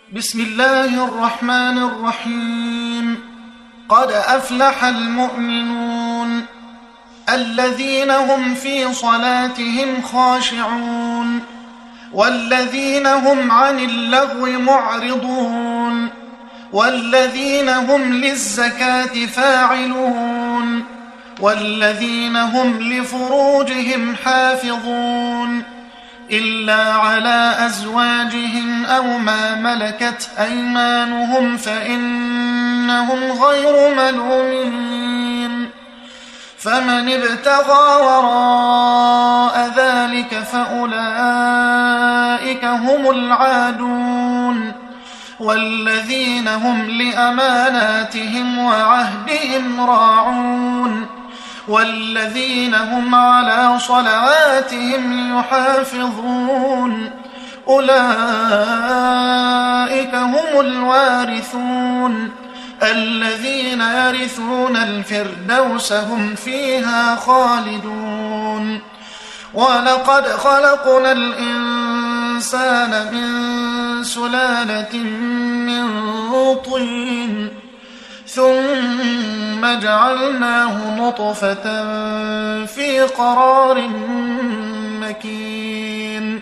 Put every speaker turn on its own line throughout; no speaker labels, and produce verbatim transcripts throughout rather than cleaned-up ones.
بسم الله الرحمن الرحيم. قد أفلح المؤمنون الذين هم في صلاتهم خاشعون والذين هم عن اللغو معرضون والذين هم للزكاة فاعلون والذين هم لفروجهم حافظون إلا على أزواجهم أو ما ملكت أيمانهم فإنهم غير ملومين. فمن ابتغى وراء ذلك فأولئك هم العادون والذين هم لأماناتهم وعهدهم راعون والذين هم على صلواتهم يحافظون أولئك هم الوارثون الذين يرثون الفردوس هم فيها خالدون. ولقد خلقنا الإنسان من سلالة من طين ثم جعلناه نطفة في قرار مكين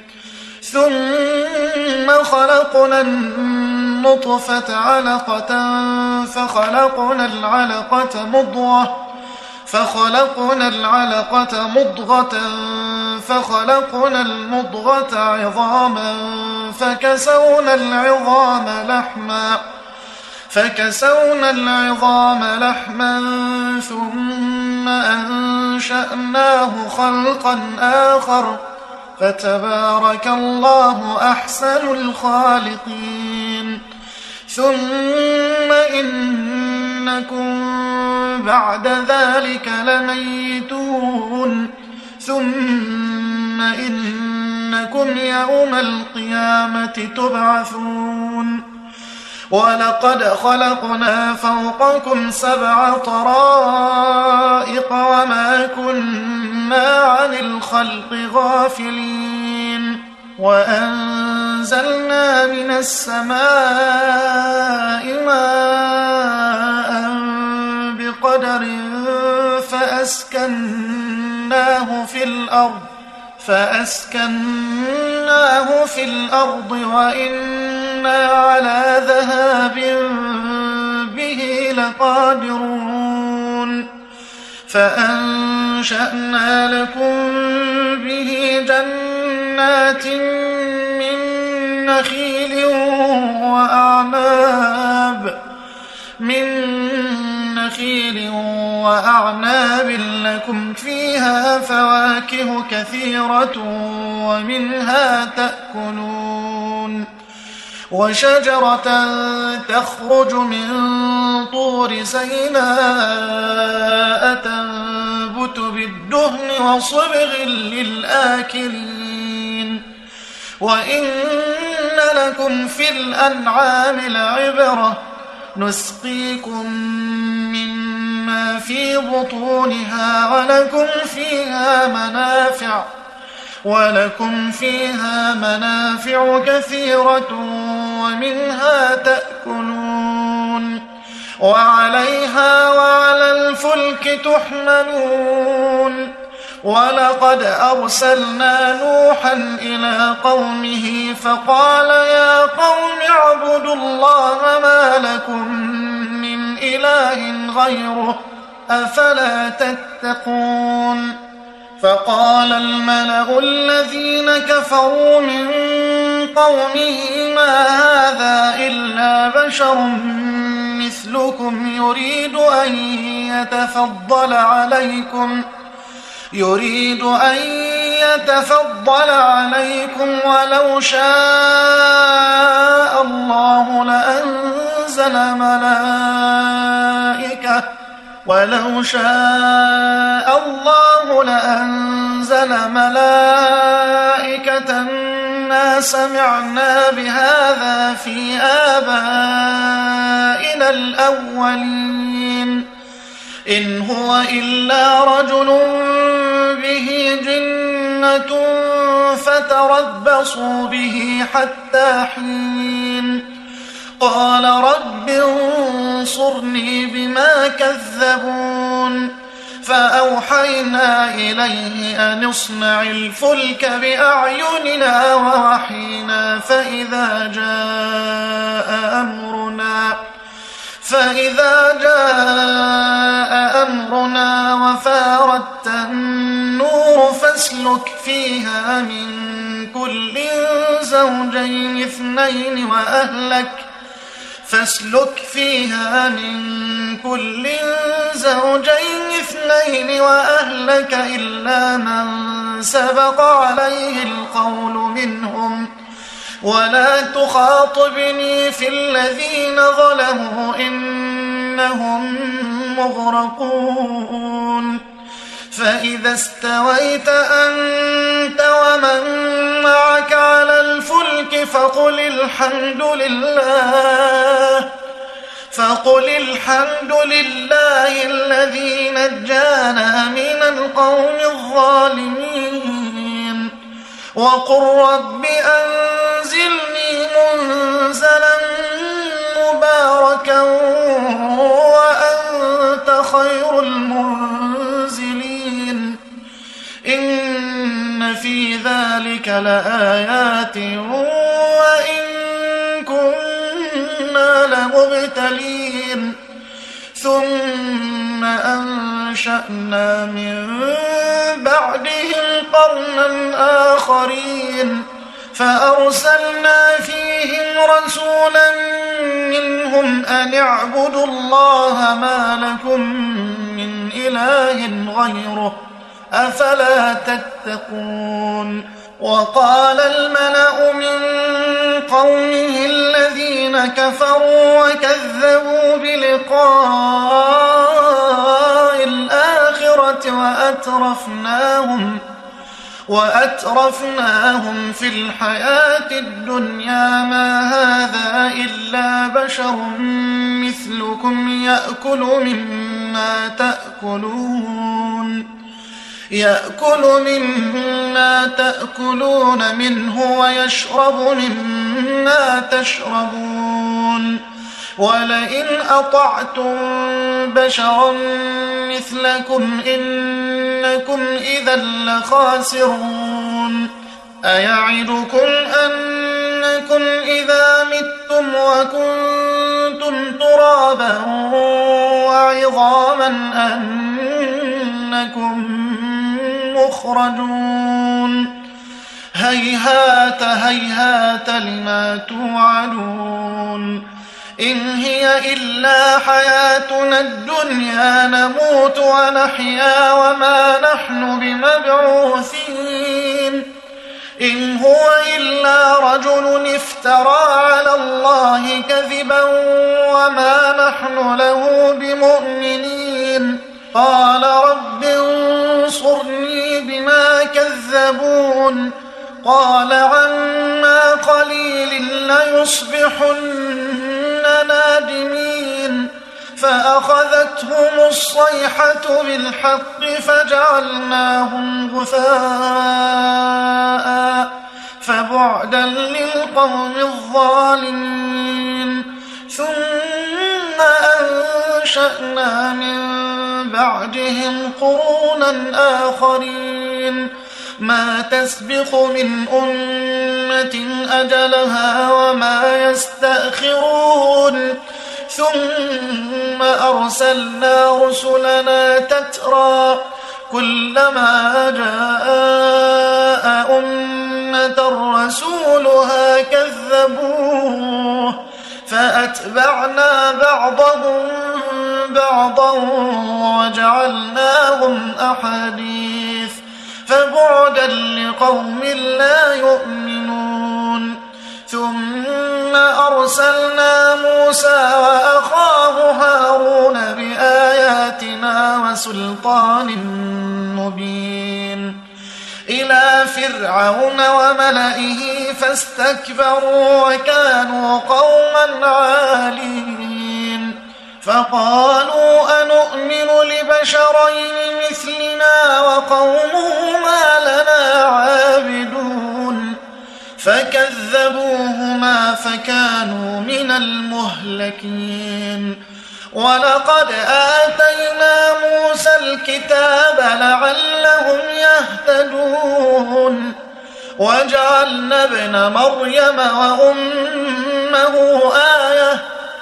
ثم خلقنا النطفة علقة فخلقنا العلقة مضغة فخلقنا العلقة مضغة فخلقنا المضغة عظاما فكسونا العظام لحما فكسونا العظام لحما ثم أنشأناه خلقا آخر فتبارك الله أحسن الخالقين. ثم إنكم بعد ذلك لميتون ثم إنكم يوم القيامة تبعثون. ولقد خلقنا فوقكم سبع طرائق وما كنا عن الخلق غافلين وأنزلنا من السماء ماء بقدر فأسكناه في الأرض فأسكناه في الأرض وإنا على ذهاب به لقادرون. فأنشأنا لكم به جنات من نخيل وأعناب من نخيل وأعناب لكم فيها فواكه كثيرة ومنها تأكلون. وشجرة تخرج من طور سيناء تنبت بالدهن وصبغ للآكلين. وإن لكم في الأنعام لعبرة نسقيكم مما في بطونها ولكم فيها منافع ولكم فيها منافع كثيرة ومنها تأكلون وعليها وعلى الفلك تحملون. ولقد أرسلنا نوحا إلى قومه فقال يا قوم اعبدوا الله ما لكم من إله غيره أفلا تتقون. فقال الملأ الذين كفروا من قومه ما هذا إلا بشر مثلكم يريد أن يتفضل عليكم يريد أن يتفضل عليكم ولو شاء الله لأنزل ملائكة ولو شاء الله لأنزل ملائكة ما سمعنا بهذا في آبائنا الأولين إن هو إلا رجل به جنة فتربصوا به حتى حين قال رب انصرني بما كذبون فأوحينا إليه أن اصنع الفلك بأعيننا ووحينا فإذا جاء أمرنا فإذا جاء أمرنا وفاردت النور فاسلك فيها من كل زوجين اثنين وأهلك فاسلك فيها من كل زوجين اثنين وأهلك إلا من سبق عليه القول منهم ولا تخاطبني في الذين ظلموا إنهم مغرقون فإذا استويت أنت ومن معك على الفلك فقل الحمد لله فقل الحمد لله الذي نجانا من القوم الظالمين وقل رب أنزلني منزلا مباركا وأنت خير المنزلين إن في ذلك لآيات وإن كنا لمبتلين ثم أنشأنا من بعدهم قرنا آخرين فأرسلنا فيهم رسولا منهم أن اعبدوا الله ما لكم من إله غيره أفلا تتقون وقال الملأ من قومه الذين كفروا وكذبوا بلقاء الآخرة وأترفناهم وأترفناهم في الحياة الدنيا ما هذا إلا بشر مثلكم يأكل مما تأكلون يأكل مما تأكلون منه ويشرب مما تشربون ولئن أطعتم بشرا مثلكم إنكم إذا لخاسرون أيعدكم أنكم إذا متم وكنتم ترابا وعظاما أنكم مخرجون هيهات هيهات لما توعدون إن هي إلا حياتنا الدنيا نموت ونحيا وما نحن بمبعوثين إن هو إلا رجل افترى على الله كذبا وما نحن له بمؤمنين قال رب انصرني بما كذبون قال عما قليل ليصبحن نادمين فأخذتهم الصيحة بالحق فجعلناهم غثاء فبعدا للقوم الظالمين ثم أنشأنا من بعدهم قرونا آخرين ما تسبق من أمة أجلها وما يستأخرون ثم أرسلنا رسلنا تترى كلما جاء أمة رسولها كذبوه فأتبعنا بعضهم بعضا وجعلناهم أحاديث فبعدا لقوم لا يؤمنون ثم أرسلنا موسى وأخاه هارون بآياتنا وسلطان مبين إلى فرعون وملئه فاستكبروا وكانوا قوما عالين فقالوا أنؤمن لبشرين مثلنا وقومهما لنا عابدون فكذبوهما فكانوا من المهلكين. ولقد آتينا موسى الكتاب لعلهم يهتدون وجعلنا ابن مريم وأمه آية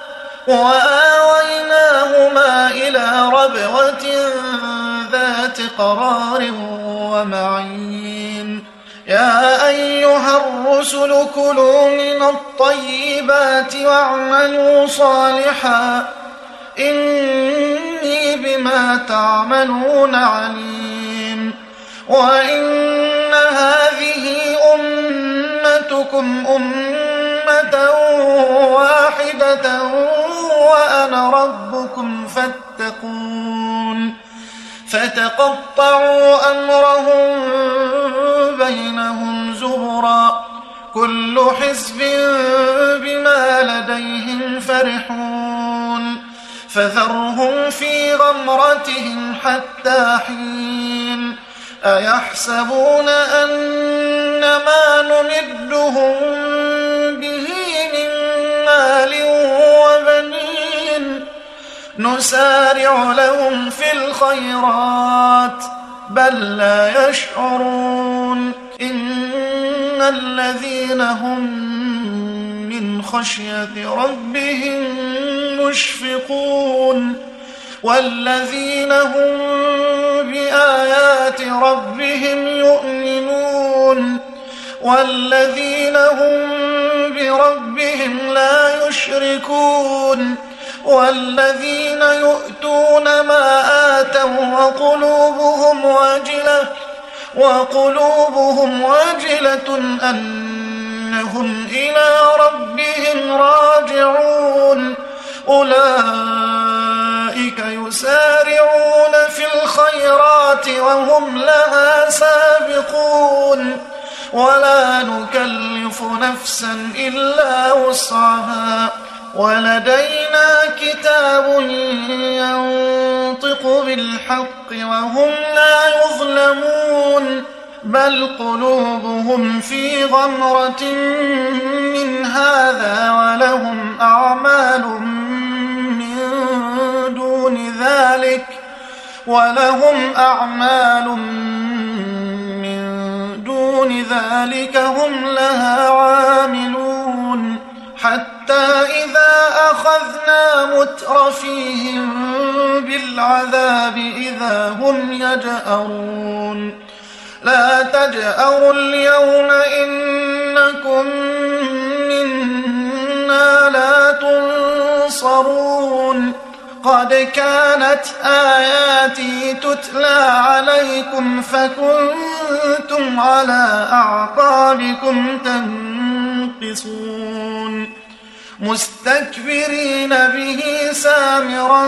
وآويناهما إلى ربوة ذات قرار ومعين. يا أيها الرسل كلوا من الطيبات واعملوا صالحا إني بما تعملون عليم. وإن هذه أمتكم أمة واحدة وأنا ربكم فاتقون. فتقطعوا أمرهم بينهم زبرا كل حزب بما لديهم فرحون. فذرهم في غمرتهم حتى حين. أيحسبون أن ما نمدهم به من مال وبنين نسارع لهم في الخيرات بل لا يشعرون. إن الذين هم من خشية ربهم مشفقون والذين هم بآيات ربهم يؤمنون والذين هم بربهم لا يشركون والذين يؤتون ما آتوا وقلوبهم وجلة وقلوبهم وجلة أنهم إلى ربهم راجعون. أولئك يسارعون في الخيرات وهم لها سابقون ولا نكلف نفسا إلا وسعها ولدينا كتاب ينطق بالحق وهم لا يظلمون. بل قلوبهم في غمرة من هذا ولهم أعمال من دون ذلك ولهم أعمال من دون ذلك هم لها عاملون. حتى إذا أخذنا مترفيهم بالعذاب إذا هم يجأرون. لا تجأروا اليوم إنكم منا لا تنصرون. قد كانت آياتي تتلى عليكم فكنتم على أعقابكم تنقصون مستكبرين به سامرا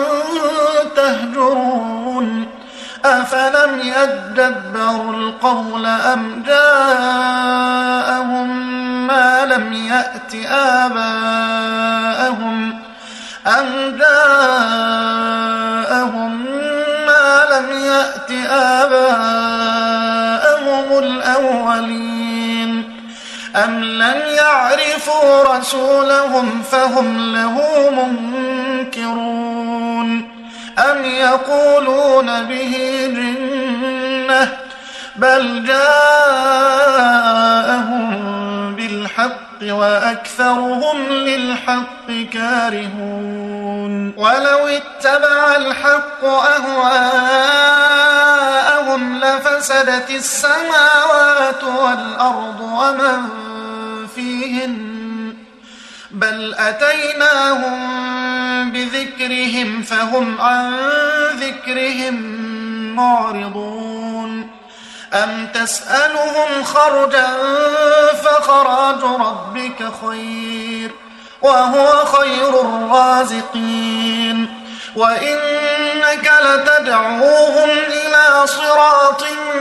تهجرون. أفلم يدبروا القول أم جاءهم ما لم يأت آباءهم أم جاءهم ما لم يأت آباءهم الأولين أم لم يعرفوا رسولهم فهم له منكرون أم يقولون به جنة بل جاءهم بالحق وأكثرهم للحق كارهون. ولو اتبع الحق أهواءهم لفسدت السماوات والأرض ومن فيهن بل أتيناهم بذكرهم فهم عن ذكرهم معرضون. أم تسألهم خرجا فخراج ربك خير وهو خير الرازقين. وإنك لتدعوهم إلى صراط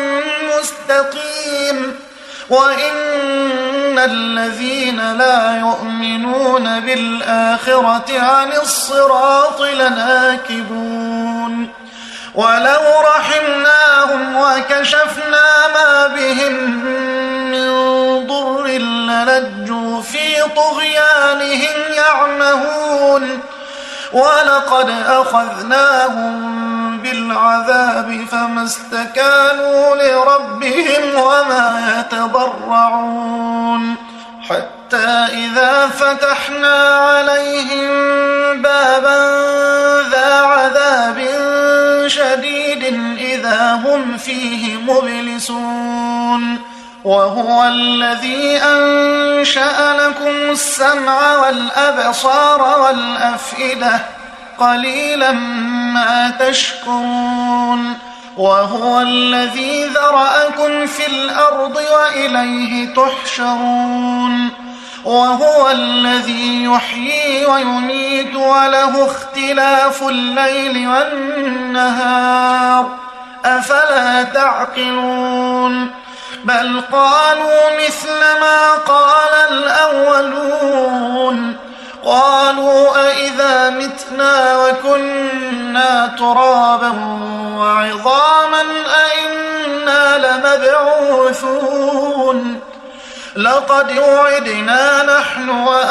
مستقيم. وإن الذين لا يؤمنون بالآخرة عن الصراط لناكبون. ولو رحمناهم وكشفنا ما بهم من ضر للجوا في طغيانهم يعمهون ولقد أخذناهم بالعذاب فما استكانوا لربهم وما يتضرعون حتى إذا فتحنا عليهم بابا ذا عذاب شديد إذا هم فيه مبلسون وهو الذي أنشأ لكم السمع والأبصار والأفئدة قليلا ما تشكرون وهو الذي ذرأكم في الأرض وإليه تحشرون وهو الذي يحيي ويميت وله اختلاف الليل والنهار أفلا تعقلون بل قالوا مثل ما قال الأولون قالوا أئذا متنا وكنا ترابا وعظاما أئنا لمبعوثون لقد وعدنا نحن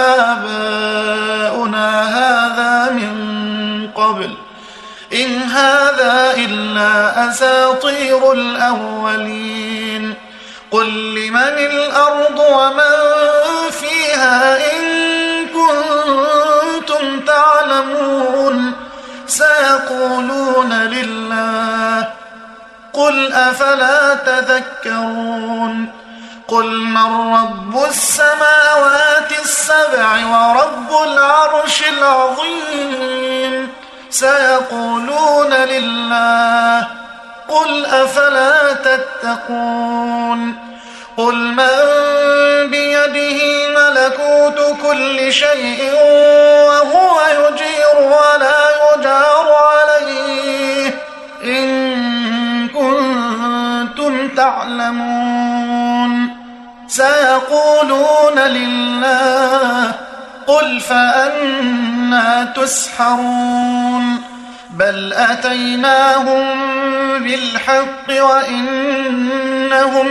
وآباؤنا هذا من قبل إن هذا إلا أساطير الأولين قل لمن الأرض ومن فيها إن كنتم تعلمون سيقولون لله قل أفلا تذكرون قل من رب السماوات السبع ورب العرش العظيم سيقولون لله قل أفلا تتقون قل من بيده ملكوت كل شيء وهو يجير ولا يجار عليه إن كنتم تعلمون سيقولون لله قل فأنى تسحرون بل أتيناهم بالحق وإنهم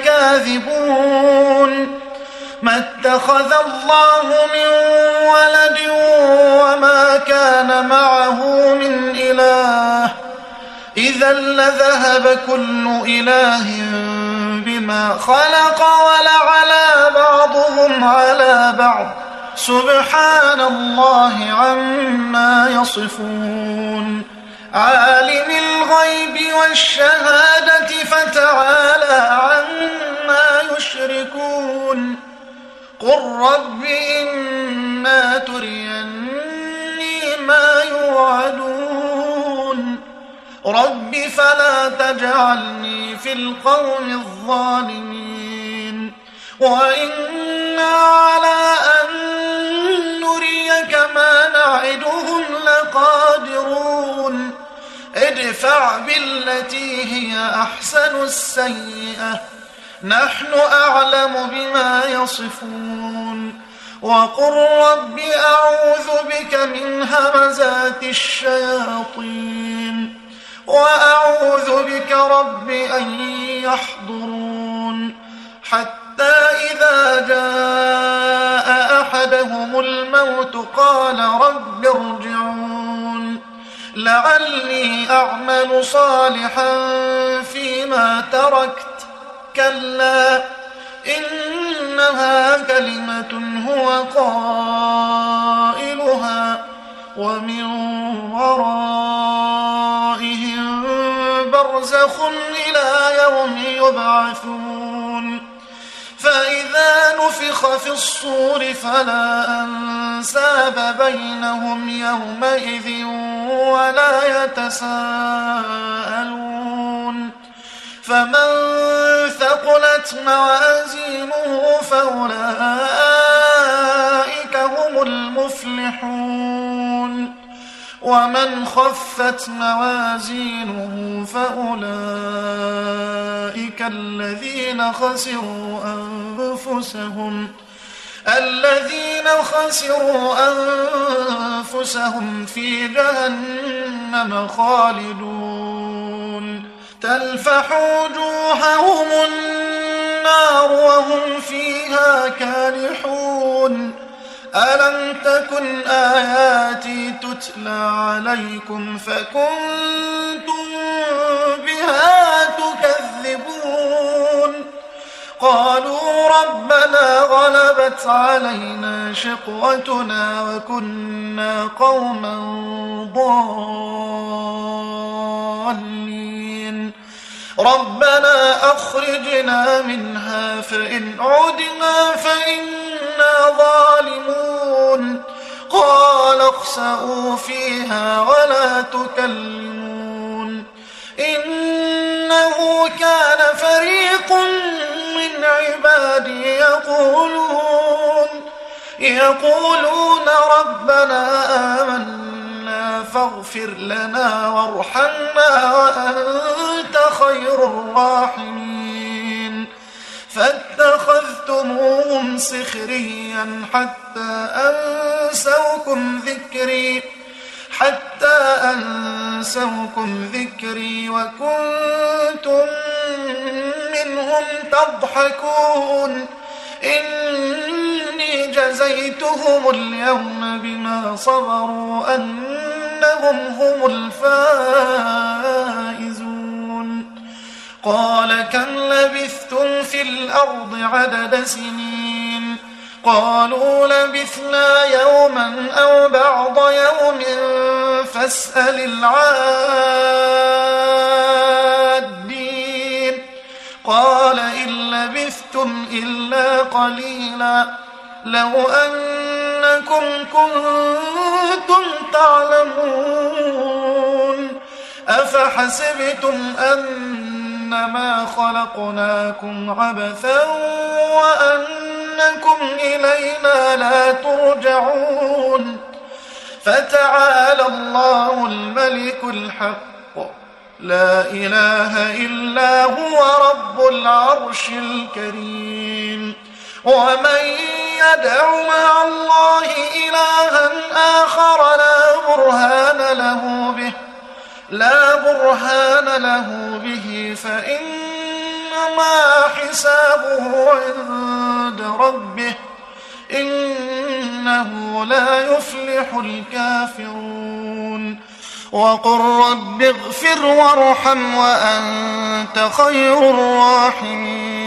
لكاذبون ما اتخذ الله من ولد وما كان معه من إله إذا لذهب كل إله بما خلق ولعلى بعضهم على بعض سبحان الله عما يصفون عالم الغيب والشهادة فتعالى عما يشركون قل رب إما تريني ما يوعدون رب فلا تجعلني في القوم الظالمين وإنا على أن نريك ما نعدهم لقادرون ادفع بالتي هي أحسن السيئة نحن أعلم بما يصفون وقل رب أعوذ بك من همزات الشياطين وأعوذ بك رب أن يحضرون حتى إذا جاء أحدهم الموت قال رب ارجعون لعلي أعمل صالحا فيما تركت كلا إنها كلمة هو قائلها ومن ورائهم برزخ إلى يوم يبعثون فإذا نفخ في الصور فلا أنساب بينهم يومئذ ولا يتساءلون فمن ثقلت موازينه فأولئك هم المفلحون ومن خفت موازينه فأولئك الذين خسروا أنفسهم الذين خسروا أنفسهم في جهنم خالدون تلفح وجوههم النار وهم فيها كالحون ألم تكن آياتي تتلى عليكم فكنتم بها تكذبون قالوا ربنا غلبت علينا شقوتنا وكنا قوما ضالين ربنا أخرجنا منها فإن عدنا فإنا ظالمون قال اخسئوا فيها ولا تكلمون إنه كان فريق من عبادي يقولون يقولون ربنا آمنا فاغفر لنا وارحمنا وأنت خير الراحمين فاتخذتموهم سخريا حتى أنسوكم ذكري حتى أنسوكم ذكري وكنتم منهم تضحكون إني جزيتهم اليوم بما صبروا أنهم هم الفائزون قال كم لبثتم في الأرض عدد سنين قالوا لبثنا يوما أو بعض يوم فاسأل العادين قال إن لبثتم إلا قليلا لو أنكم كنتم تعلمون أفحسبتم أنما خلقناكم عبثا وأنكم إلينا لا ترجعون فتعالى الله الملك الحق لا إله إلا هو رب العرش الكريم ومن يدع مع الله إلها آخر لا برهان له به لا برهان له به فإنما حسابه عند ربه إنه لا يفلح الكافرون وقل رب اغفر وارحم وأنت خير الراحمين